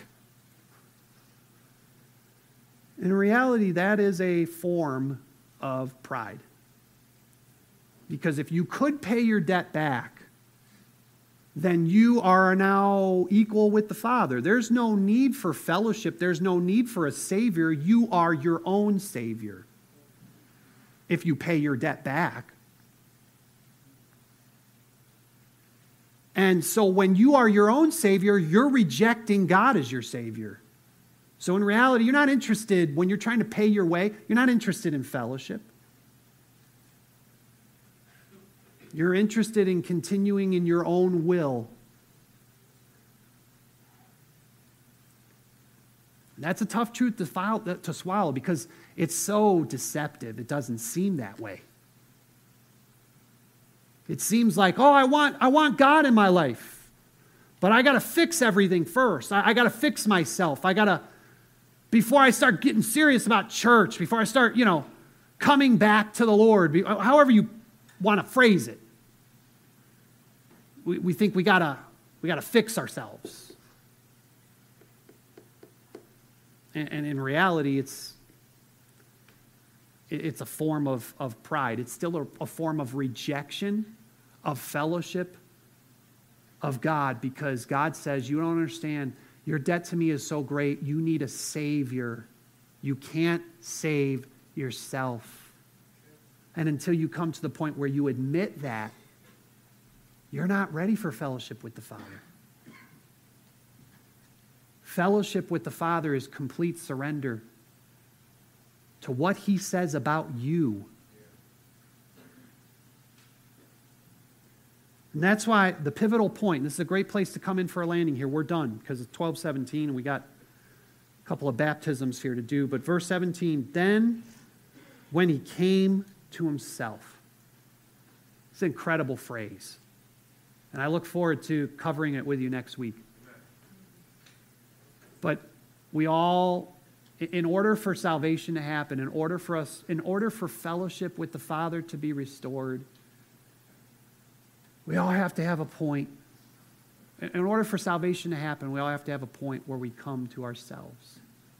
In reality, that is a form of pride. Because if you could pay your debt back, then you are now equal with the Father. There's no need for fellowship. There's no need for a Savior. You are your own Savior if you pay your debt back. And so when you are your own Savior, you're rejecting God as your Savior. So in reality, you're not interested, when you're trying to pay your way, you're not interested in fellowship. You're interested in continuing in your own will. That's a tough truth to, file, to swallow because it's so deceptive. It doesn't seem that way. It seems like, oh, I want, I want God in my life, but I got to fix everything first. I, I got to fix myself. I got to, before I start getting serious about church, before I start, you know, coming back to the Lord, however you want to phrase it, we, we think we gotta, we gotta fix ourselves. And, and in reality, it's, it's a form of, of pride. It's still a, a form of rejection, of fellowship, of God, because God says, you don't understand, your debt to me is so great, you need a Savior. You can't save yourself. And until you come to the point where you admit that, you're not ready for fellowship with the Father. Fellowship with the Father is complete surrender to what He says about you. And that's why the pivotal point, this is a great place to come in for a landing here. We're done because it's twelve seventeen and we got a couple of baptisms here to do. But verse seventeen, then when He came to Himself. It's an incredible phrase. And I look forward to covering it with you next week. But we all, in order for salvation to happen, in order for us, in order for fellowship with the Father to be restored, we all have to have a point. In order for salvation to happen, we all have to have a point where we come to ourselves.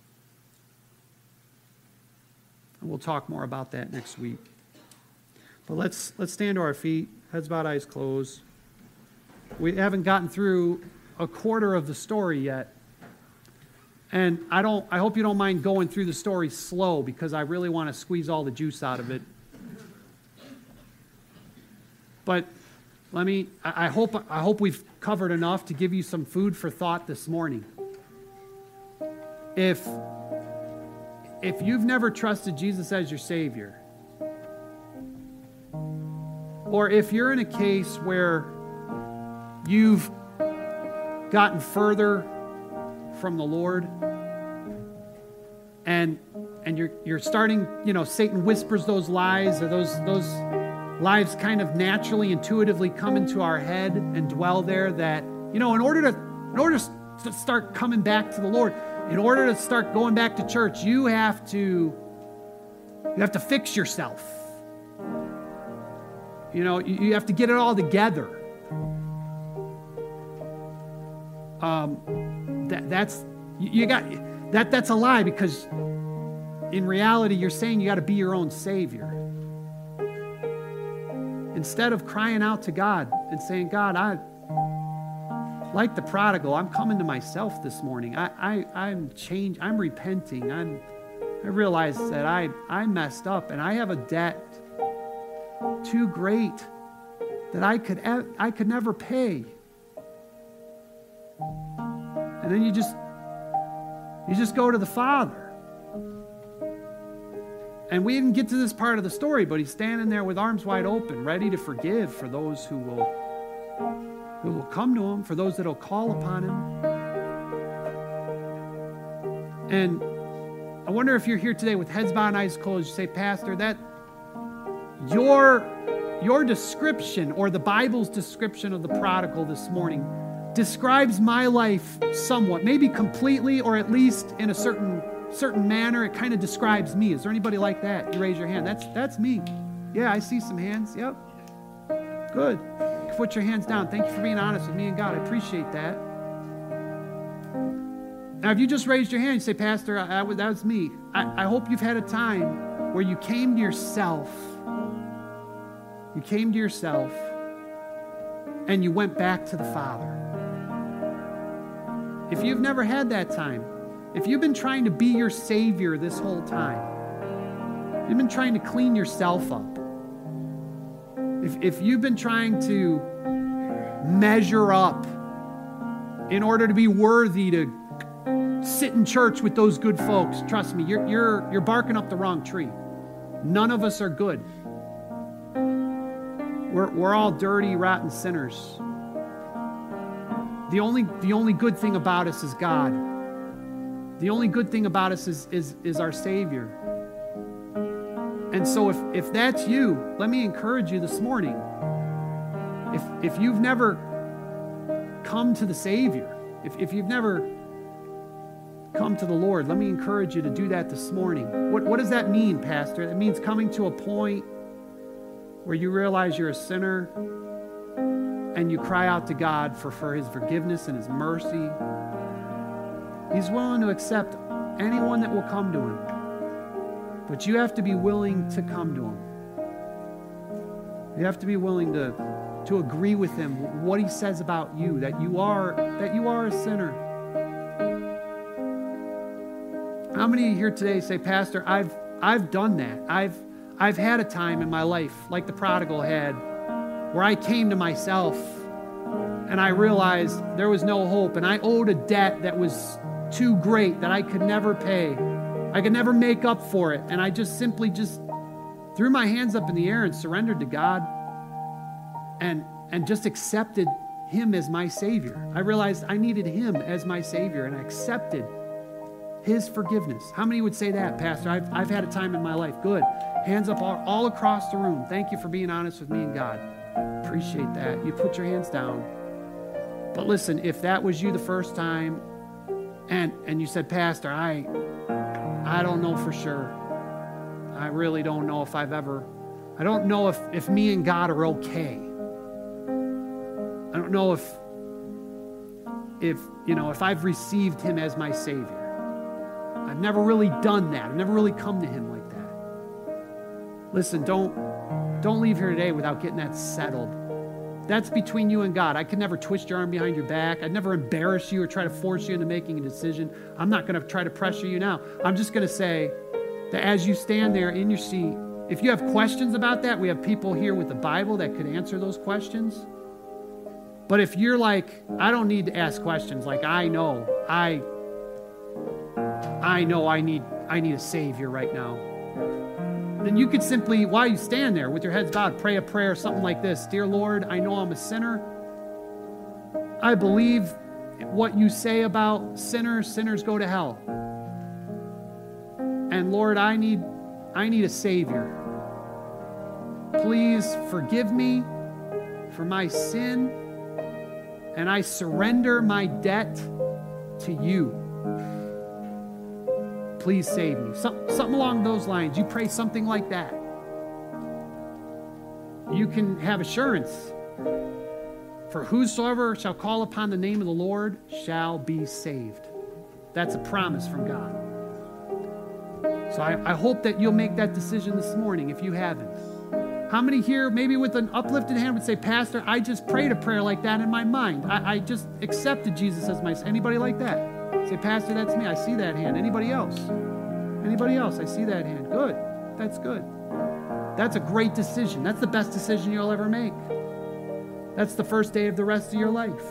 And we'll talk more about that next week. But let's let's stand to our feet, heads bowed, eyes closed. We haven't gotten through a quarter of the story yet. And I don't I hope you don't mind going through the story slow, because I really want to squeeze all the juice out of it. But let me I, I hope I hope we've covered enough to give you some food for thought this morning. If if you've never trusted Jesus as your Savior, or if you're in a case where you've gotten further from the Lord, and and you're you're starting, you know, Satan whispers those lies, or those those lies kind of naturally, intuitively come into our head and dwell there, that, you know, in order to in order to start coming back to the Lord, in order to start going back to church, you have to you have to fix yourself. You know, you, you have to get it all together. Um, that that's you got that that's a lie, because in reality you're saying you got to be your own Savior. Instead of crying out to God and saying, God, I like the prodigal, I'm coming to myself this morning. I, I I'm changed, I'm repenting. I'm I realize that I I messed up and I have a debt too great that I could I could never pay. And then you just you just go to the Father. And we didn't get to this part of the story, but He's standing there with arms wide open, ready to forgive for those who will who will come to Him, for those that will call upon Him. And I wonder if you're here today with heads bowed and eyes closed, you say, Pastor, that your your description, or the Bible's description of the prodigal this morning, describes my life somewhat, maybe completely, or at least in a certain certain manner. It kind of describes me. Is there anybody like that? You raise your hand. That's that's me. Yeah, I see some hands. Yep. Good. Put your hands down. Thank you for being honest with me and God. I appreciate that. Now, if you just raised your hand, you say, Pastor, I, I, that was me. I, I hope you've had a time where you came to yourself. You came to yourself and you went back to the Father. If you've never had that time, if you've been trying to be your Savior this whole time, you've been trying to clean yourself up, if, if you've been trying to measure up in order to be worthy to sit in church with those good folks, trust me, you're, you're, you're barking up the wrong tree. None of us are good. We're, we're all dirty, rotten sinners. The only, the only good thing about us is God. The only good thing about us is, is, is our Savior. And so if, if that's you, let me encourage you this morning. If, if you've never come to the Savior, if, if you've never come to the Lord, let me encourage you to do that this morning. What, what does that mean, Pastor? It means coming to a point where you realize you're a sinner and you cry out to God for, for His forgiveness and His mercy. He's willing to accept anyone that will come to Him. But you have to be willing to come to Him. You have to be willing to, to agree with Him, what He says about you, that you are, that you are a sinner. How many of you here today say, Pastor, I've I've done that. I've I've had a time in my life, like the prodigal had, where I came to myself and I realized there was no hope, and I owed a debt that was too great that I could never pay. I could never make up for it. And I just simply just threw my hands up in the air and surrendered to God and, and just accepted Him as my Savior. I realized I needed Him as my Savior, and I accepted His forgiveness. How many would say that, Pastor? I've, I've had a time in my life. Good. Hands up all, all across the room. Thank you for being honest with me and God. Appreciate that. You put your hands down. But listen, if that was you the first time and, and you said, Pastor, I, I don't know for sure. I really don't know if I've ever, I don't know if, if me and God are okay. I don't know if, if, you know, if I've received Him as my Savior. I've never really done that. I've never really come to Him like that. Listen, don't, don't leave here today without getting that settled. That's between you and God. I could never twist your arm behind your back. I'd never embarrass you or try to force you into making a decision. I'm not going to try to pressure you now. I'm just going to say that as you stand there in your seat, if you have questions about that, we have people here with the Bible that could answer those questions. But if you're like, I don't need to ask questions, like I know, I I know I need I need a Savior right now, then you could simply, while you stand there with your heads bowed, pray a prayer, something like this. Dear Lord, I know I'm a sinner. I believe what you say about sinners. Sinners go to hell. And Lord, I need, I need a Savior. Please forgive me for my sin, and I surrender my debt to you. Please save me. Some, something along those lines. You pray something like that. You can have assurance. For whosoever shall call upon the name of the Lord shall be saved. That's a promise from God. So I, I hope that you'll make that decision this morning if you haven't. How many here, maybe with an uplifted hand, would say, Pastor, I just prayed a prayer like that in my mind. I, I just accepted Jesus as my... Anybody like that? Say, Pastor, that's me. I see that hand. Anybody else? Anybody else? I see that hand. Good. That's good. That's a great decision. That's the best decision you'll ever make. That's the first day of the rest of your life.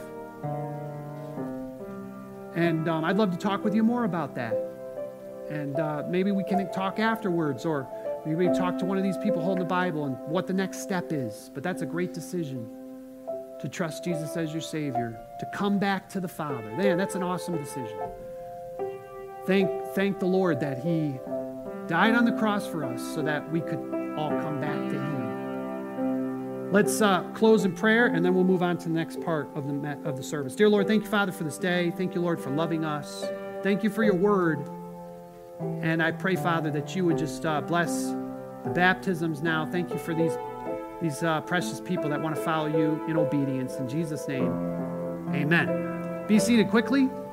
And um, I'd love to talk with you more about that. And uh, maybe we can talk afterwards, or maybe we talk to one of these people holding the Bible and what the next step is. But that's a great decision, to trust Jesus as your Savior, to come back to the Father. Man, that's an awesome decision. Thank, thank the Lord that He died on the cross for us so that we could all come back to Him. Let's uh, close in prayer, and then we'll move on to the next part of the, of the service. Dear Lord, thank you, Father, for this day. Thank you, Lord, for loving us. Thank you for your word. And I pray, Father, that you would just uh, bless the baptisms now. Thank you for these These uh, precious people that want to follow you in obedience. In Jesus' name, amen. Be seated quickly.